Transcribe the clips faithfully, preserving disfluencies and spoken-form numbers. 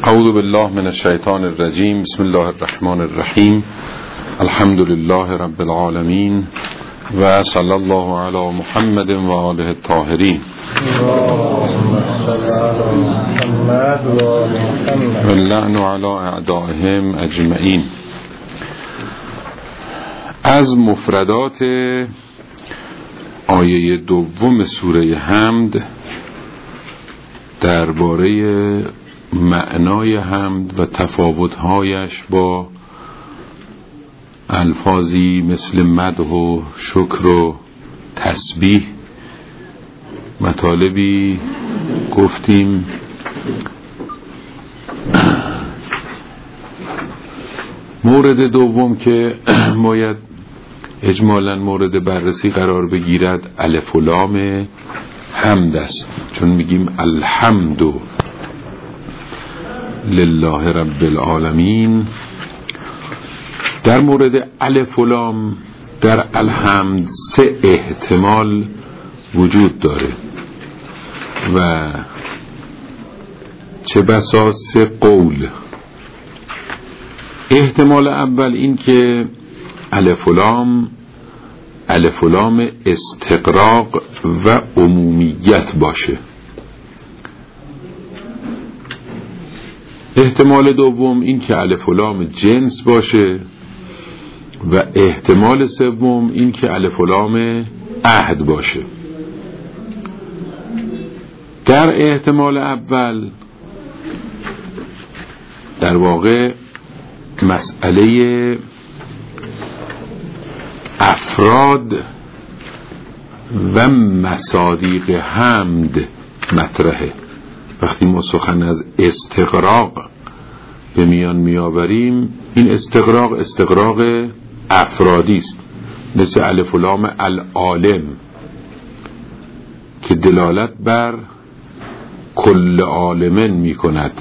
اعوذ بالله من الشیطان الرجیم. بسم الله الرحمن الرحیم. الحمد لله رب العالمین و صلی الله علی محمد و آله الطاهرین و اللعن علی اعدائهم اجمعین. از مفردات آیه دوم سوره حمد درباره معنای حمد و تفاوت‌هایش با الفاظی مثل مدح و شکر و تسبیح مطالبی گفتیم. مورد دوم که باید اجمالاً مورد بررسی قرار بگیرد الف و لام حمد است، چون میگیم الحمد لله رب العالمین. در مورد الف و لام در الحمد سه احتمال وجود داره و چه بسا سه قول. احتمال اول این که الف و لام الف و لام استقراق و عمومیت باشه. احتمال دوم این که الف و لام جنس باشه و احتمال سوم این که الف و لام عهد باشه. در احتمال اول در واقع مسئله افراد و مصادیق حمد مطرحه. وقتی ما سخن از استقراق به میان میآوریم، این استقراق استقراق افرادی است، مثل الف و لام العالم که دلالت بر کل عالمن می کند.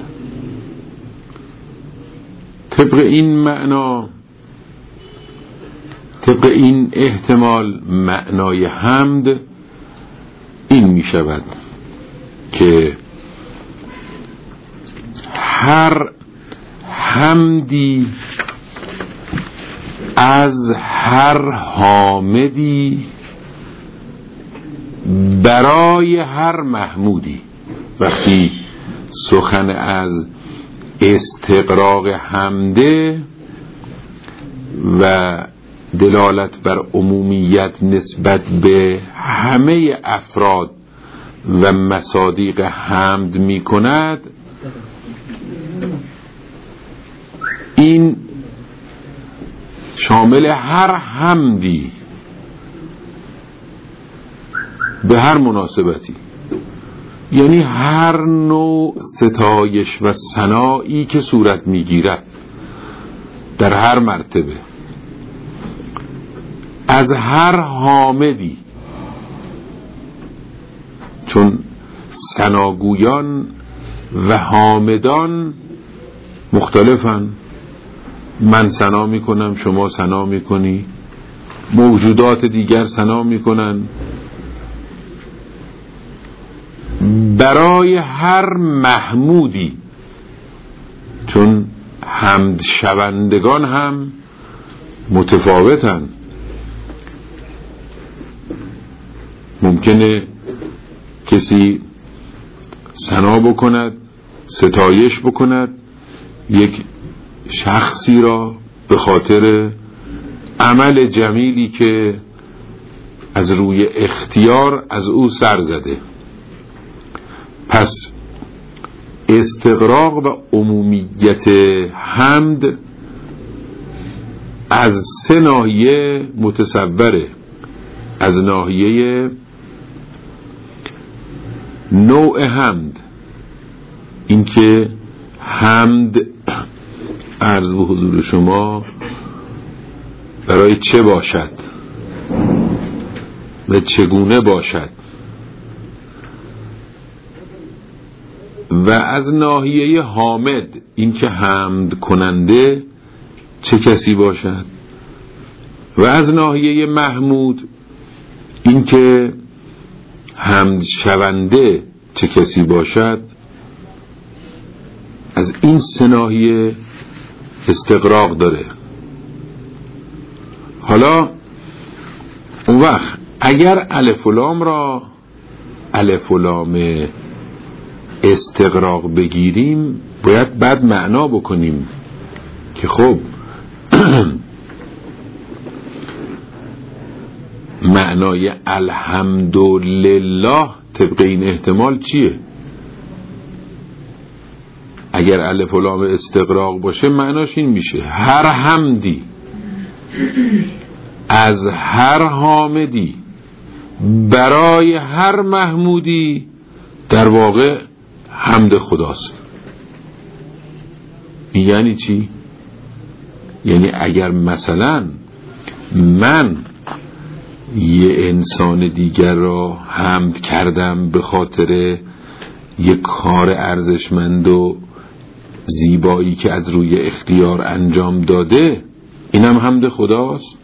طبق این معنا، طبق این احتمال، معنای حمد این می شود که هر حمدی از هر حامدی برای هر محمودی. وقتی سخن از استقراق حمده و دلالت بر عمومیت نسبت به همه افراد و مصادیق حمد می کند، این شامل هر حمدی به هر مناسبتی، یعنی هر نوع ستایش و ثنایی که صورت میگیرد در هر مرتبه از هر حامدی، چون ثناگویان و حامدان مختلفن. من ثنا میکنم، شما ثنا میکنی، موجودات دیگر ثنا میکنن. برای هر محمودی، چون حمد شوندگان هم متفاوتن. ممکنه کسی ثنا بکند، ستایش بکند یک شخصی را به خاطر عمل جمیلی که از روی اختیار از او سر زده. پس استقراق و عمومیت حمد از سه ناحیه متصوره. از ناحیه نوع حمد، اینکه حمد عرض به حضور شما برای چه باشد و چگونه باشد، و از ناحیه حامد، اینکه حمد کننده چه کسی باشد، و از ناحیه محمود اینکه حمد شونده چه کسی باشد. از این سه ناحیه استقراق داره. حالا اون وقت اگر الف و لام را الف و لام استقراق بگیریم باید بعد معنا بکنیم که خب معنای الحمدلله طبق این احتمال چیه؟ اگر الف و لام استقراق باشه معناش این میشه هر حمدی از هر حامدی برای هر محمودی در واقع حمد خداست. یعنی چی؟ یعنی اگر مثلا من یه انسان دیگر را حمد کردم به خاطر یه کار ارزشمند و زیبایی که از روی اختیار انجام داده، اینم حمد خداست.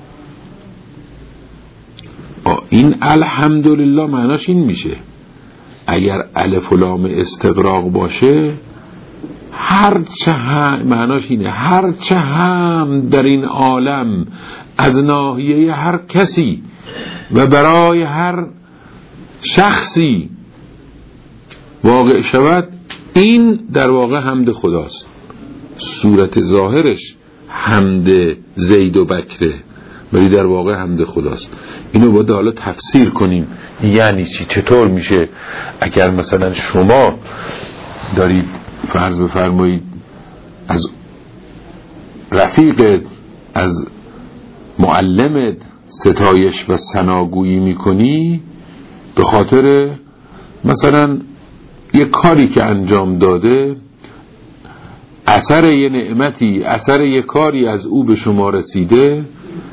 این الحمدلله معناش این میشه اگر الف و لام استقراق باشه هر چه هم معناش اینه هر چه هم در این عالم از ناحیه هر کسی و برای هر شخصی واقع شود این در واقع حمد خداست. صورت ظاهرش حمد زید و بکره ولی در واقع حمد خداست. اینو باید حالا تفسیر کنیم یعنی چی، چطور میشه اگر مثلا شما دارید فرض بفرمایید از رفیقت از معلمت ستایش و ثناگویی میکنی به خاطر مثلا یه کاری که انجام داده، اثر یه نعمتی، اثر یه کاری از او به شما رسیده،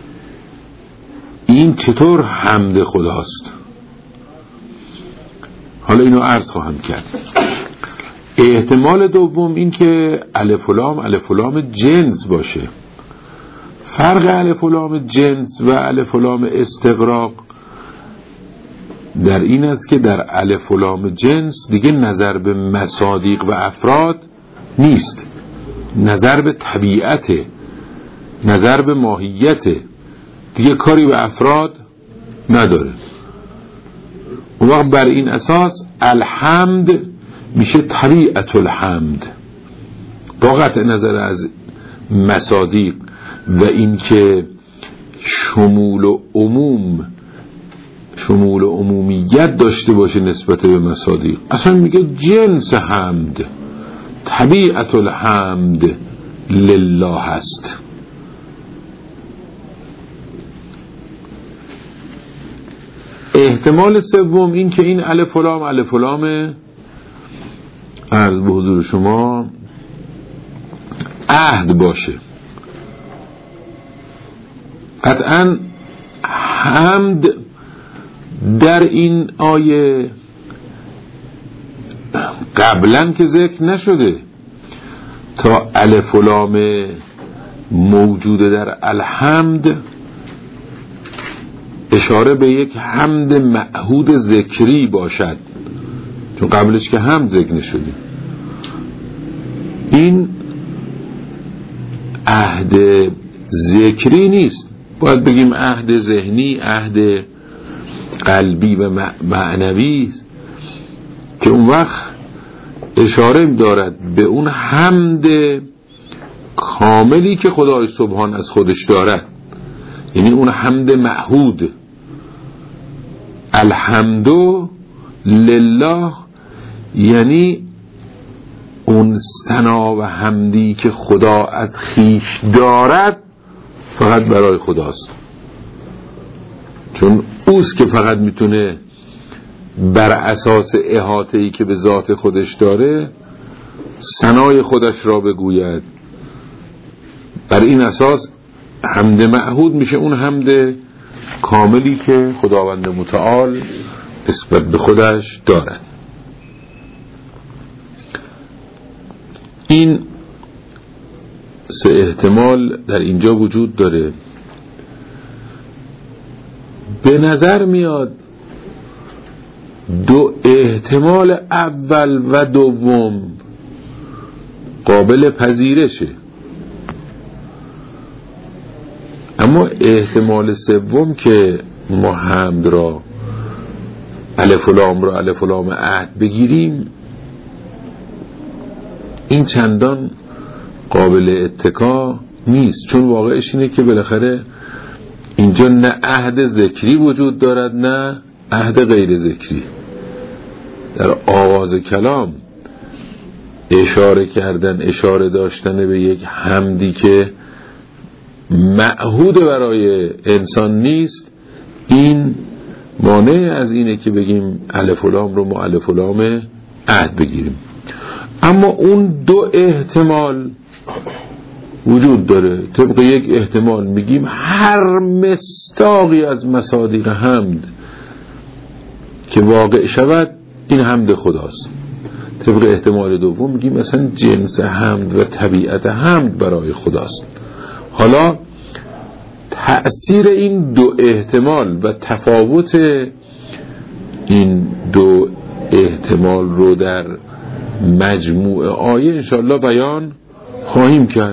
این چطور حمد خداست؟ حالا اینو عرض خواهم کرد. احتمال دوم این که الف و لام الف و لام جنس باشه. فرق الف و لام جنس و الف و لام استغراق در این است که در الف و لام جنس دیگه نظر به مصادیق و افراد نیست، نظر به طبیعته، نظر به ماهیته، دیگه کاری به افراد نداره. اون وقت بر این اساس الحمد میشه طبیعت الحمد با قطع نظر از مصادیق و این که شمول و عموم شمول و عمومیت داشته باشه نسبت به مصادیق. اصلا میگه جنس حمد، طبیعت الحمد لله هست. احتمال سوم این که این الف و لام الف و لام عرض به حضور شما عهد باشه. قطعا حمد در این آیه قبلا که ذکر نشده، تا الف و لام موجوده در الحمد اشاره به یک حمد معهود ذکری باشد، چون قبلش که حمد ذکر نشده. این عهد ذکری نیست، باید بگیم عهد ذهنی، عهد قلبی و معنوی که اون وقت اشاره دارد به اون حمد کاملی که خدای سبحان از خودش دارد، یعنی اون حمد معهود. الحمد لله یعنی اون ثنا و حمدی که خدا از خیش دارد فقط برای خداست، چون اوست که فقط میتونه بر اساس احاطه‌ای که به ذات خودش داره ثنای خودش را بگوید. بر این اساس حمد معهود میشه اون حمد کاملی که خداوند متعال نسبت به خودش دارد. این سه احتمال در اینجا وجود داره. به نظر میاد دو احتمال اول و دوم قابل پذیرشه. اما احتمال سوم که ما حمد را الف و لام را الف و لام عهد بگیریم، این چندان قابل اتکا نیست، چون واقعش اینه که بالاخره اینجا نه عهد ذکری وجود دارد نه عهد غیر ذکری. در آغاز کلام اشاره کردن، اشاره داشتن به یک حمدی که معهود برای انسان نیست، این مانع از اینه که بگیم الف و لام رو ما الف و لام عهد بگیریم. اما اون دو احتمال وجود داره. طبق یک احتمال میگیم هر مصداقی از مصادیق حمد که واقع شود این حمد خداست. طبق احتمال دوم میگیم مثلا جنس حمد و طبیعت حمد برای خداست. حالا تأثیر این دو احتمال و تفاوت این دو احتمال رو در مجموع آیه انشاءالله بیان خواهیم کرد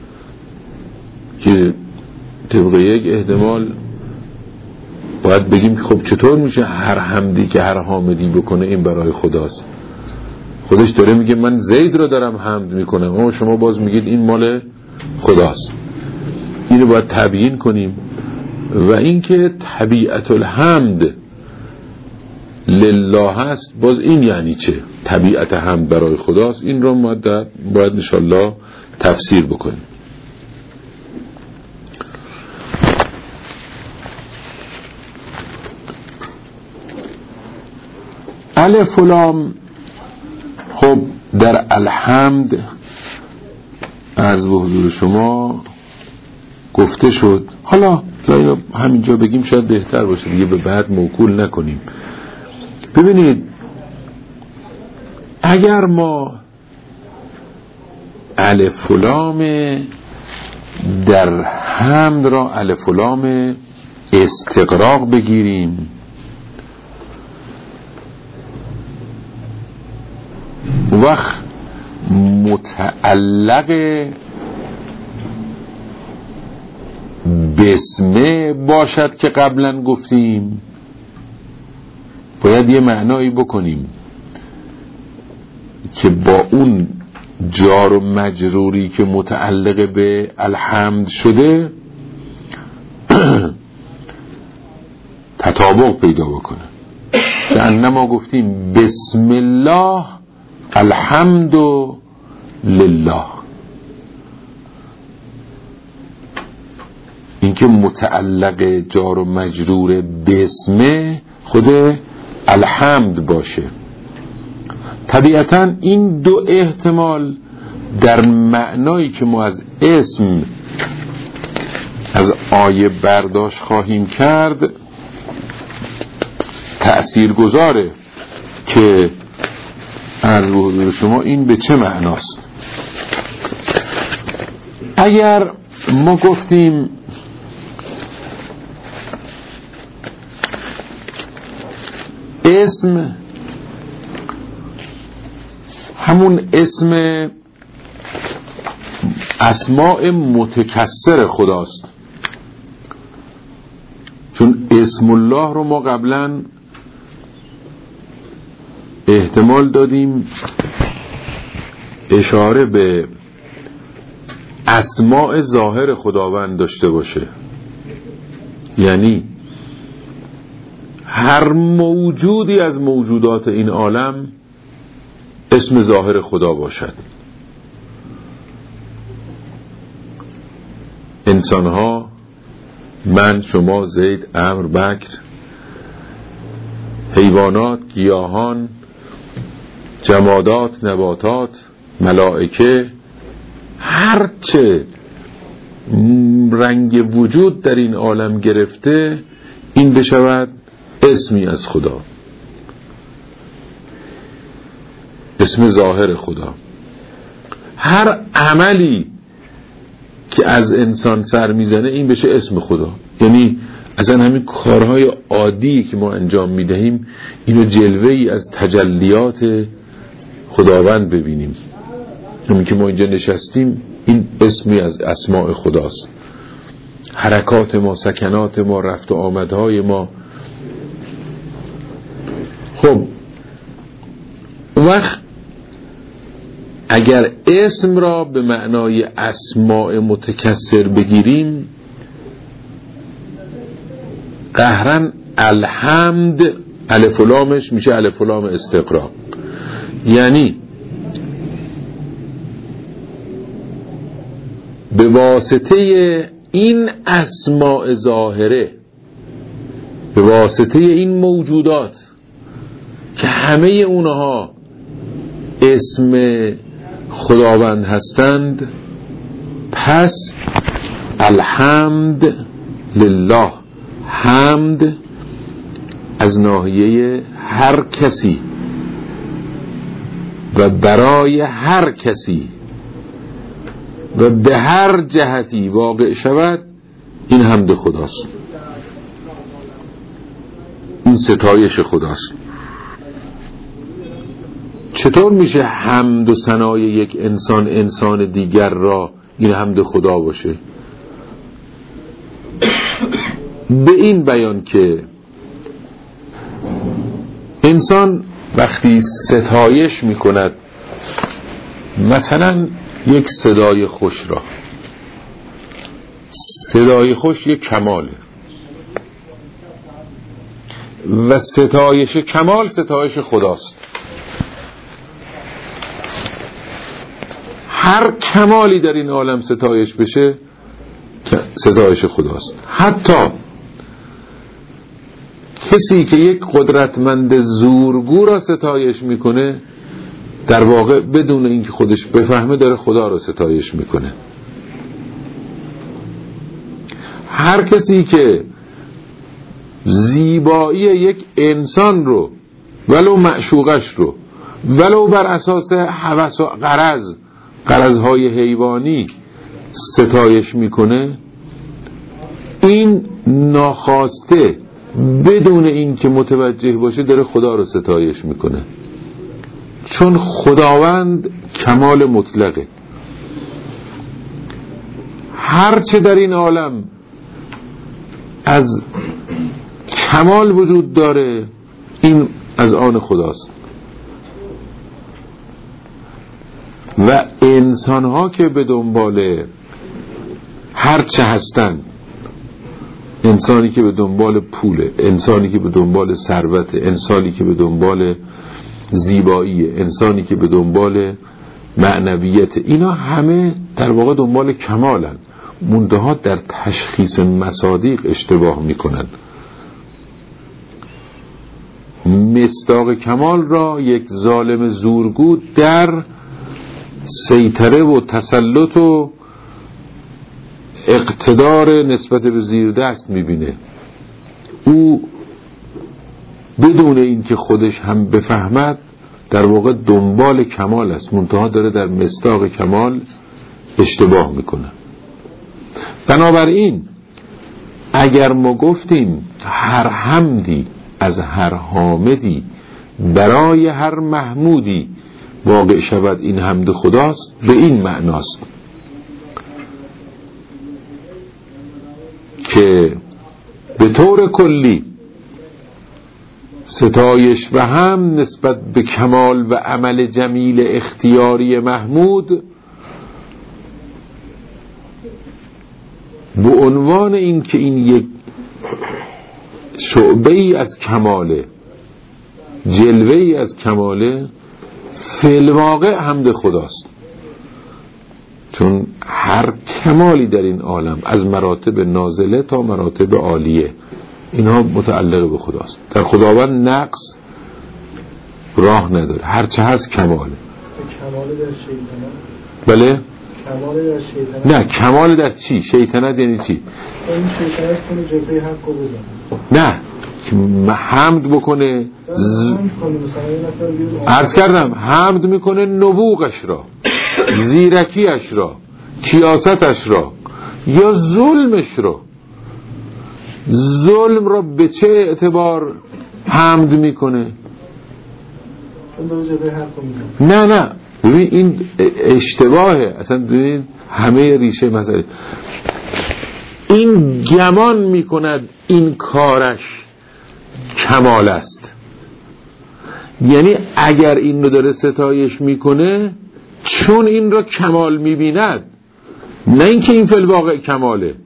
که طبق یک احتمال باید بگیم که خب چطور میشه هر حمدی که هر حامدی بکنه این برای خداست؟ خودش داره میگه من زید رو دارم حمد میکنم، اما شما باز میگید این مال خداست. اینو باید تبیین کنیم. و اینکه طبیعت الحمد لله هست، باز این یعنی چه؟ طبیعت حمد برای خداست، این رو ما باید انشالله تفسیر بکنیم. الف و لام خب در الحمد عرض به حضور شما گفته شد. حالا یا همینجا بگیم شاید بهتر باشه دیگه، به بعد موکول نکنیم. ببینید اگر ما الف و لام در حمد را الف و لام استقراق بگیریم، وقت متعلق بسمه باشد که قبلا گفتیم، باید یه معنایی بکنیم که با اون جار و مجروری که متعلق به الحمد شده تطابق پیدا بکنه. که انما گفتیم بسم الله الحمد لله، این که متعلق جار و مجرور بسمه خود الحمد باشه. طبیعتاً این دو احتمال در معنایی که ما از اسم از آیه برداشت خواهیم کرد تأثیر گذاره که عرض به حضور شما این به چه معناست. اگر ما گفتیم اسم همون اسم اسماء متکسر خداست، چون اسم الله رو ما قبلا احتمال دادیم اشاره به اسماء ظاهر خداوند داشته باشه، یعنی هر موجودی از موجودات این عالم اسم ظاهر خدا باشد. انسانها، من، شما، زید، عمرو، بکر، حیوانات، گیاهان، جمادات، نباتات، ملائکه، هرچه رنگ وجود در این عالم گرفته این بشود اسمی از خدا، اسم ظاهر خدا. هر عملی که از انسان سر میزنه این بشه اسم خدا، یعنی اصلا همین کارهای عادی که ما انجام میدهیم اینو جلوه‌ای از تجلیات خداوند ببینیم. همین که ما اینجا نشستیم این اسمی از اسماء خداست. حرکات ما، سکنات ما، رفت و آمدهای ما. خب وقت اگر اسم را به معنای اسماء متکثر بگیریم، قهرن الحمد الف و لامش میشه الف و لام استقراق، یعنی به واسطه این اسماء ظاهره، به واسطه این موجودات که همه اونها اسم خداوند هستند، پس الحمد لله، حمد از ناحیه هر کسی و برای هر کسی و به هر جهتی واقع شود، این حمد خداست، این ستایش خداست. چطور میشه حمد و ثنای یک انسان انسان دیگر را این حمد خدا باشه؟ به این بیان که انسان وقتی ستایش میکند مثلا یک صدای خوش را، صدای خوش یک کماله و ستایش کمال ستایش خداست. هر کمالی در این عالم ستایش بشه ستایش خداست. حتی کسی که یک قدرتمند زورگو را ستایش میکنه، در واقع بدون اینکه خودش بفهمه داره خدا را ستایش میکنه. هر کسی که زیبایی یک انسان رو، ولو معشوقش رو، ولو بر اساس هوس و غرض غرضهای حیوانی ستایش میکنه، این ناخواسته بدون این که متوجه باشه داره خدا رو ستایش میکنه، چون خداوند کمال مطلقه. هرچه در این عالم از کمال وجود داره این از آن خداست و انسانها که به دنبال هرچه هستن، انسانی که به دنبال پوله، انسانی که به دنبال ثروت، انسانی که به دنبال زیبایی، انسانی که به دنبال معنویت، اینا همه در واقع دنبال کمالن، منتها در تشخیص مصادیق اشتباه میکنن. مصداق کمال را یک ظالم زورگو در سیطره و تسلط و اقتدار نسبت به زیردست میبینه. او بدون اینکه خودش هم بفهمد در واقع دنبال کمال است، منتها داره در مصداق کمال اشتباه میکنه. بنابراین اگر ما گفتیم هر حمدی از هر حامدی برای هر محمودی واقع شود این حمد خداست، به این معناست که به طور کلی ستایش و هم نسبت به کمال و عمل جمیل اختیاری محمود به عنوان این که این یک شعبه ای از کماله، جلوه ای از کماله، فی الواقع حمد خداست، چون هر کمالی در این عالم از مراتب نازله تا مراتب عالیه اینها متعلق به خداست. در خداوند نقص راه نداره، هرچه هست کماله. کمال در شیطنت؟ بله؟ کمال در شیطنت؟ نه، کمال در چی؟ شیطنت یعنی چی؟ این شیطنت کنه جبهه حق رو بزنه. نه، حمد بکنه ز... عرض کردم حمد میکنه نبوغش را، زیرکیش را، کیاستش را، یا ظلمش را. ظلم را به چه اعتبار حمد میکنه؟ نه نه ببین این اشتباهه اصلا. ببین همه ریشه مسئله این گمان میکند این کارش کمال است. یعنی اگر این رو داره ستایش میکنه چون این رو کمال میبیند، نه اینکه این فی الواقع کماله.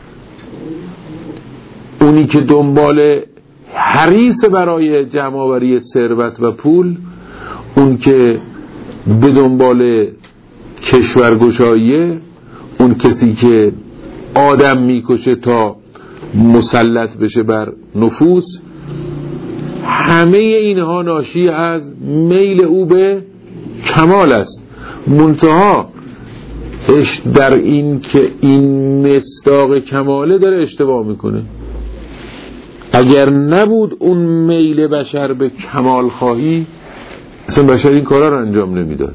اونی که دنبال حریص برای جمع‌آوری ثروت و پول، اون که به دنبال کشورگشاییه، اون کسی که آدم میکشه تا مسلط بشه بر نفوس، همه اینها ناشی از میل او به کمال است. منتها در این که این مصداق کماله داره اشتباه میکنه. اگر نبود اون میل بشر به کمال خواهی، اصلا بشر این کارا رو انجام نمیداد.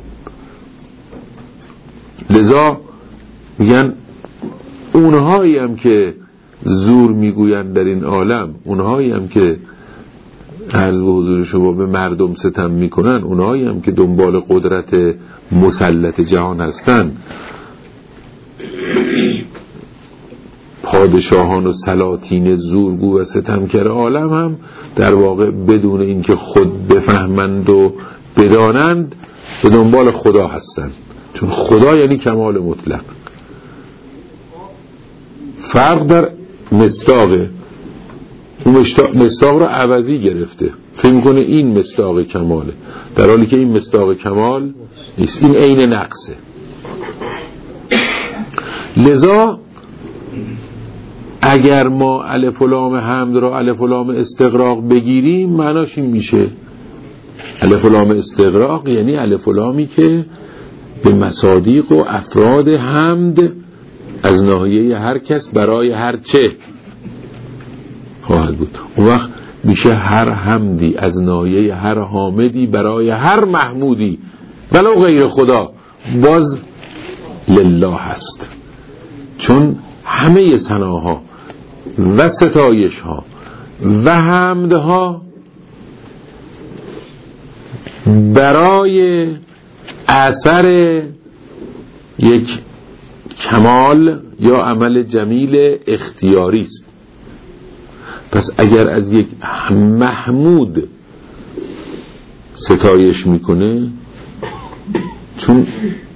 لذا میگن اونهایی هم که زور میگویند در این عالم، اونهایی هم که عرض به حضور شما به مردم ستم میکنن، اونهایی هم که دنبال قدرت مسلط جهان هستن، پادشاهان و سلاطین زورگو و ستمکر عالم هم در واقع بدون اینکه خود بفهمند و بدانند به دنبال خدا هستند، چون خدا یعنی کمال مطلق. فرق در مصداقه. اون مصداق رو عوضی گرفته، فکر میکنه این مصداق کماله، در حالی که این مصداق کمال نیست، این عین نقصه. لذا اگر ما الف و لام حمد را الف و لام استغراق بگیریم، معناش این میشه الف و لام استغراق یعنی الف و لامی که به مصادیق و افراد حمد از ناحیه هر کس برای هر چه خواهد بود. اون وقت میشه هر حمدی از ناحیه هر حامدی برای هر محمودی ولو غیر خدا باز لله هست، چون همه ثناها و ستایش ها و حمدها برای اثر یک کمال یا عمل جمیل اختیاری است. پس اگر از یک محمود ستایش میکنه، چون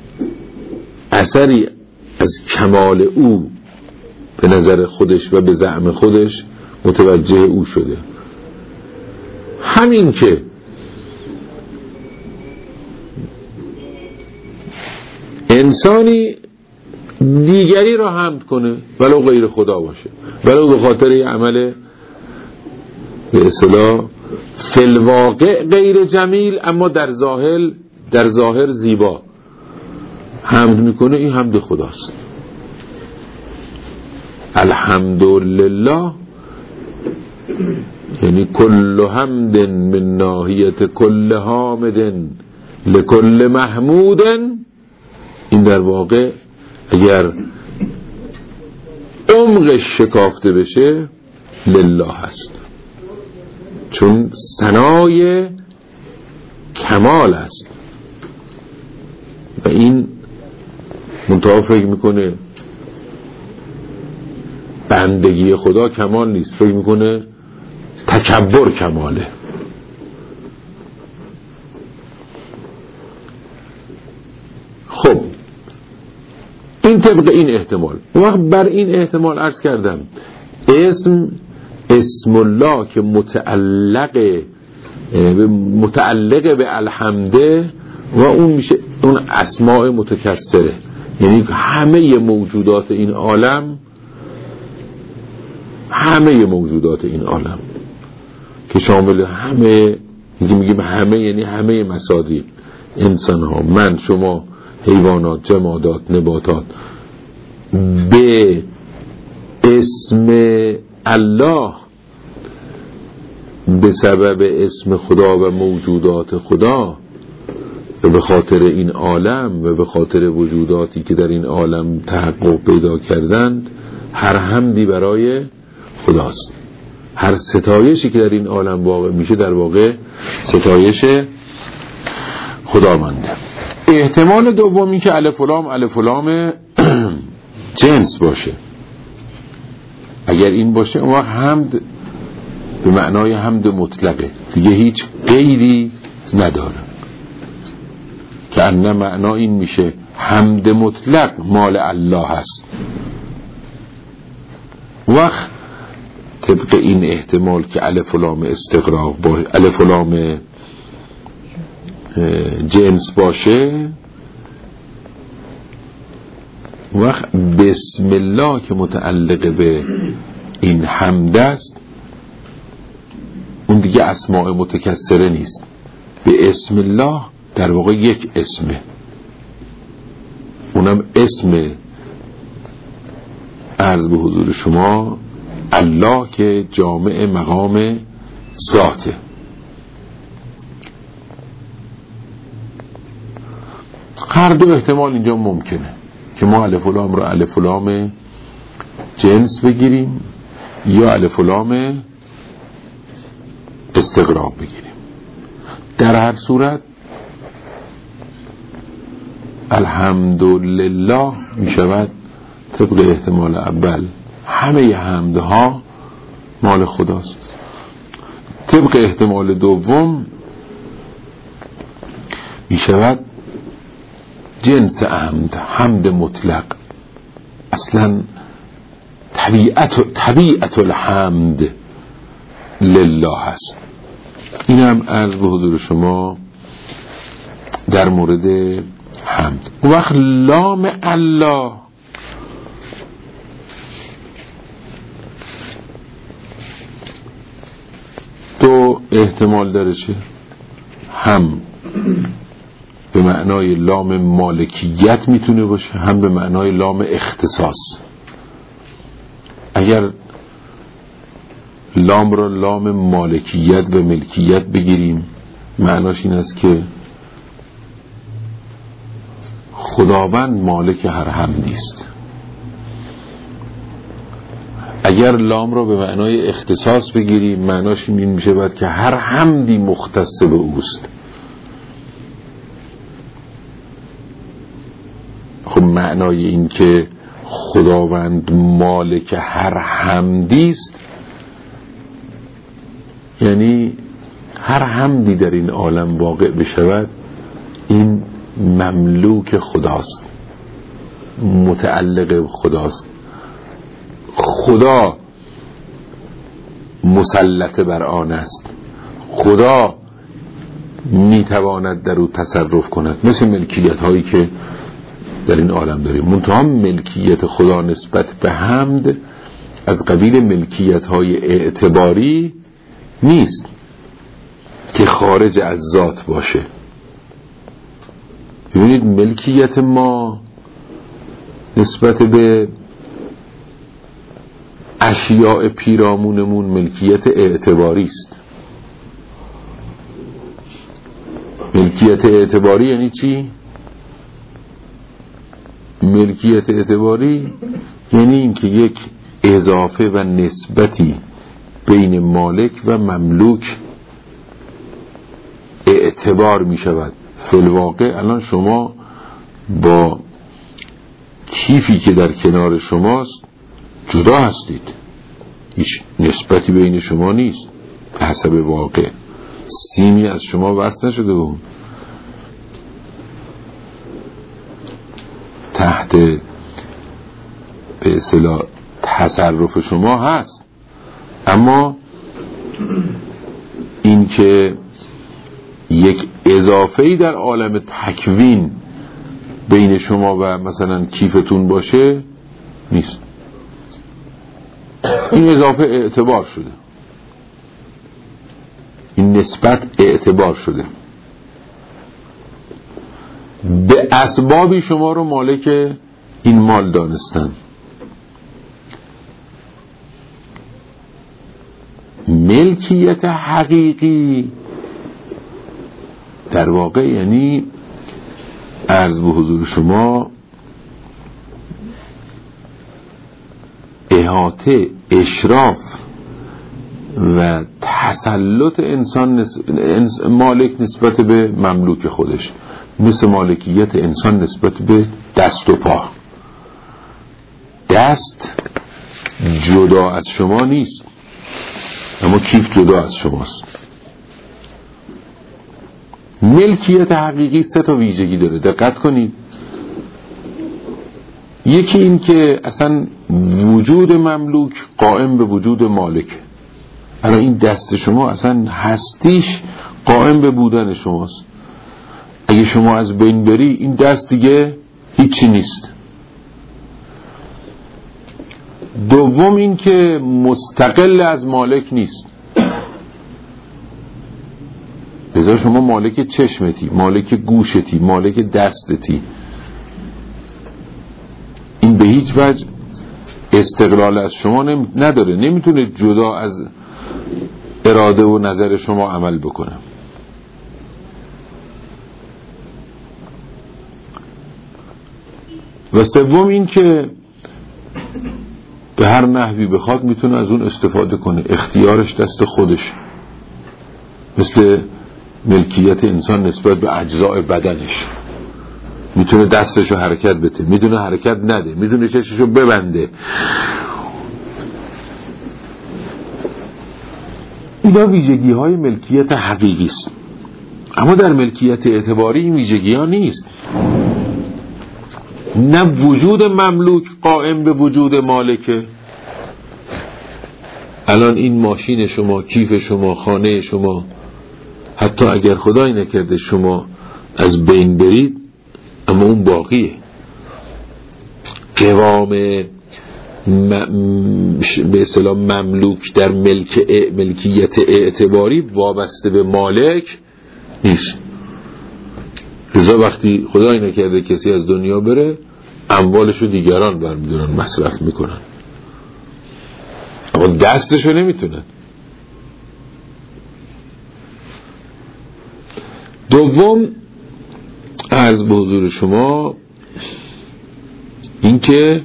اثری از کمال او به نظر خودش و به زعم خودش متوجه او شده، همین که انسانی دیگری را حمد کنه ولو غیر خدا باشه، ولو به خاطر یه عمل به اصطلاح فی الواقع غیر جمیل اما در ظاهر در ظاهر زیبا حمد میکنه، این حمد خداست. الحمدلله یعنی کل حمد من ناحیت کل حامد لکل محمود، این در واقع اگر عمقش شکافته بشه لله هست، چون ثنای کمال است. و این منتها فکر میکنه بندگی خدا کمال نیست، فکر میکنه تکبر کماله. خب این طبق این احتمال. وقت بر این احتمال عرض کردم اسم اسم الله که متعلق متعلق به الحمده و اون میشه اون اسماء متکثره، یعنی همه موجودات این عالم، همه موجودات این عالم که شامل همه، میگیم میگیم همه یعنی همه مصادیق، انسان ها، من، شما، حیوانات، جمادات، نباتات، به اسم الله به سبب اسم خدا و موجودات خدا و به خاطر این عالم و به خاطر وجوداتی که در این عالم تحقق پیدا کردند، هر حمدی برای خداست. هر ستایشی که در این عالم واقع میشه در واقع ستایش خداونده. احتمال دومی که الف و لام الف و لام جنس باشه. اگر این باشه اون وقت حمد به معنای حمد مطلقه، دیگه هیچ غیری نداره، که انه معنا این میشه حمد مطلق مال الله هست. وقت طبق این احتمال که الف و لام استغراق باشه، الف و لام جنس باشه، وقت بسم الله که متعلق به این حمد است اون دیگه اسماء متکثره نیست. به اسم الله در واقع یک اسمه، اونم اسم عرض به حضور شما الله که جامع مقام ذاته. هر دو احتمال اینجا ممکنه که ما الف و لام رو الف و لام جنس بگیریم یا الف و لام استغراق بگیریم. در هر صورت الحمدلله می شود طبق احتمال اول همه حمدها مال خداست. طبق احتمال دوم می شود جنس حمد، حمد مطلق، اصلا طبیعت طبیعت الحمد لله هست. این هم عرض به حضور شما در مورد حمد. اون وقت لام الله دو احتمال داره، چه؟ هم به معنای لام مالکیت میتونه باشه، هم به معنای لام اختصاص. اگر لام را لام مالکیت و ملکیت بگیریم معناش این است که خداوند مالک هر حمدی است. اگر لام را به معنای اختصاص بگیریم معناش این میشه باید که هر حمدی مختص به اوست. خب معنای این که خداوند مالک هر حمدی است یعنی هر حمدی در این عالم واقع بشود این مملوک خداست، متعلق خداست، خدا مسلط بر آن است، خدا میتواند در او تصرف کند، مثل ملکیت هایی که در این عالم داریم. منتها ملکیت خدا نسبت به حمد از قبیل ملکیت های اعتباری نیست که خارج از ذات باشه. ببینید ملکیت ما نسبت به اشیاء پیرامونمون ملکیت اعتباری است. ملکیت اعتباری یعنی چی؟ ملکیت اعتباری یعنی این که یک اضافه و نسبتی بین مالک و مملوک اعتبار می شود. فی الواقع الان شما با کیفی که در کنار شماست جدا هستید، هیچ نسبتی بین شما نیست به حسب واقع. سیمی از شما وصل نشده به اون، تحت به اصطلاح تصرف شما هست، اما این که یک اضافه‌ای در عالم تکوین بین شما و مثلا کیفتون باشه نیست. این اضافه اعتبار شده، این نسبت اعتبار شده، به اسبابی شما رو مالک این مال دانستن. ملکیت حقیقی در واقع یعنی عرض به حضور شما احاطه، اشراف و تسلط انسان نس... مالک نسبت به مملوک خودش. مثل مالکیت انسان نسبت به دست و پا. دست جدا از شما نیست، اما کیف جدا از شماست. ملکیت حقیقی سه تا ویژگی داره، دقت کنید. یکی این که اصلا وجود مملوک قائم به وجود مالک. الان این دست شما اصلا هستیش قائم به بودن شماست. اگه شما از بین بری این دست دیگه هیچی نیست. دوم این که مستقل از مالک نیست. لذا شما مالک چشمتی، مالک گوشتی، مالک دستتی. این به هیچ وجه استقلال از شما نداره، نمیتونه جدا از اراده و نظر شما عمل بکنه. و سوم این که به هر نحوی بخواد میتونه از اون استفاده کنه، اختیارش دست خودش. مثل ملکیت انسان نسبت به اجزاء بدنش، میتونه دستشو حرکت بده، میتونه حرکت نده، میتونه چششو ببنده. اینا ویژگی های ملکیت حقیقی است. اما در ملکیت اعتباری این ویژگی ها نیست. نه وجود مملوک قائم به وجود مالکه. الان این ماشین شما، کیف شما، خانه شما، حتی اگر خدای نکرده شما از بین برید، اما اون باقیه. قوام م... به اصطلاح مملوک در ملک ا... ملکیت اعتباری وابسته به مالک نیست. لذا وقتی خدای نکرده کسی از دنیا بره، اموالشو دیگران برمیدارن مصرف میکنن، اما دستشو نمیتونن. دوم عرض به حضور شما این که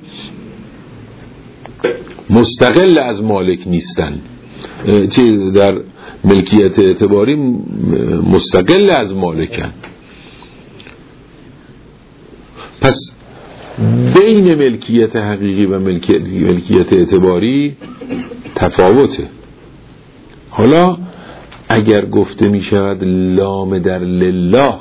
مستقل از مالک نیستن. چه در ملکیت اعتباری مستقل از مالکن. پس بین ملکیت حقیقی و ملکیت, ملکیت اعتباری تفاوته. حالا اگر گفته می شود لام در لله،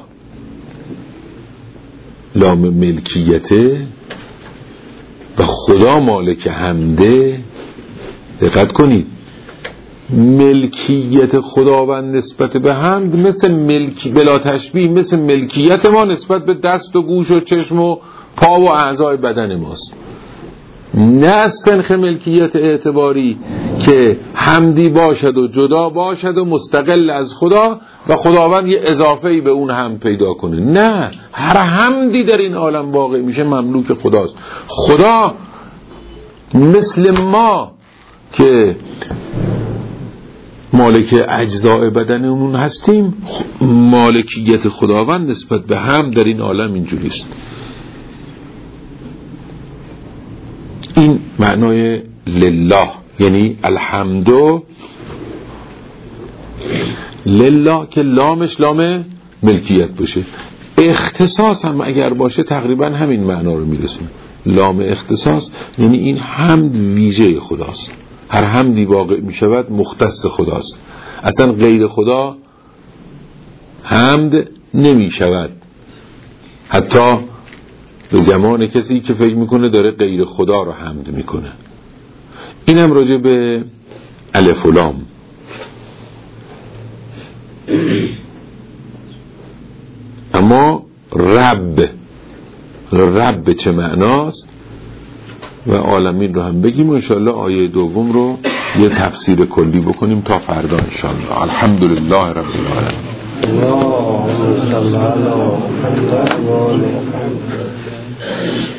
لام ملکیته و خدا مالک حمده، دقت کنید، ملکیت خداوند نسبت به حمد مثل ملکی بلا تشبیه مثل ملکیت ما نسبت به دست و گوش و چشم و پا و اعضای بدن ماست. نه از سنخ ملکیت اعتباری که حمدی باشد و جدا باشد و مستقل از خدا و خداوند یه اضافه‌ای به اون حمد پیدا کنه. نه، هر حمدی در این عالم واقع میشه مملوک خداست. خدا مثل ما که مالک اجزاء بدنمون هستیم، مالکیت خداوند نسبت به حمد در این عالم اینجوریست. این معنای لله، یعنی الحمدو لله که لامش لام ملکیت باشه. اختصاص هم اگر باشه تقریبا همین معنا رو میرسونه. لام اختصاص یعنی این حمد ویژه خداست. هر حمدی واقع میشود مختص خداست. اصلا غیر خدا حمد نمیشود. حتی به گمان کسی که فکر میکنه داره غیر خدا رو حمد میکنه. اینم راجع به الف و لام. اما رب، رب چه معناست و عالمین رو هم بگیم و انشاءالله آیه دوم رو یه تفسیر کلی بکنیم تا فردا انشاءالله. الحمدلله رب العالمین. اللهم صل علی محمد و آل محمد.